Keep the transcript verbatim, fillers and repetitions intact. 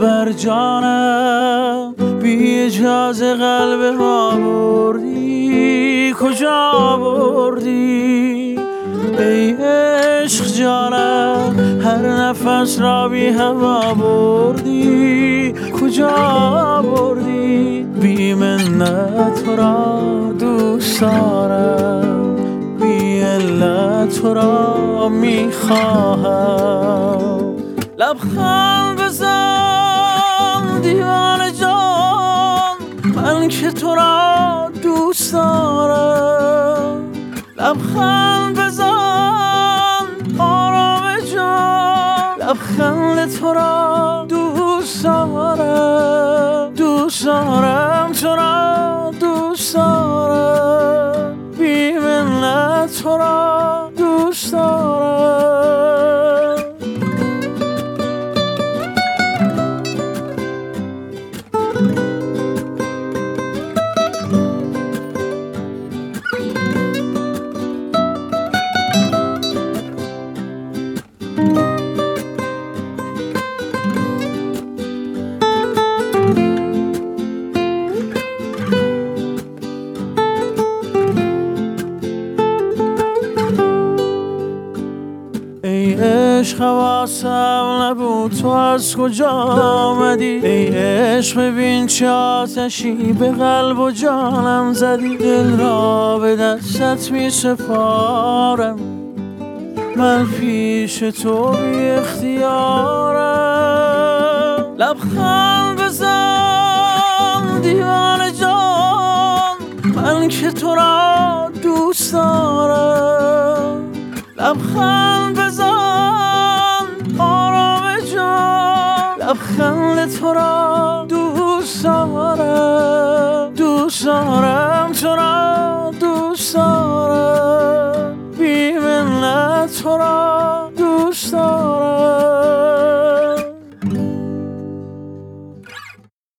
بر جانم بی اجازه قلب ما بردی، کجا بردی ای عشق جانم؟ هر نفس را بی هوا بردی، کجا بردی؟ بی منت تو را دوست دارم، بی علت تو را میخواهم. لبخند بزن دیوانه جان، من که تو را دوست دارم. لبخند بزن آرام جان، لبخند تو را دوست دارم، دوست دارم تو را دوست دارم، بی منت تو را دوست دارم. ای عشق حواسم نبود تو از کجا آمدی، ای عشق ببین چه آتشی به قلب و جانم زدی. دل را به دستت می سپارم، من پیش تو بی اختیارم. لبخند بزن دیوانه جان، من که تو را دوست دارم. لبخند بزن آرام جان، لبخند تو را دوست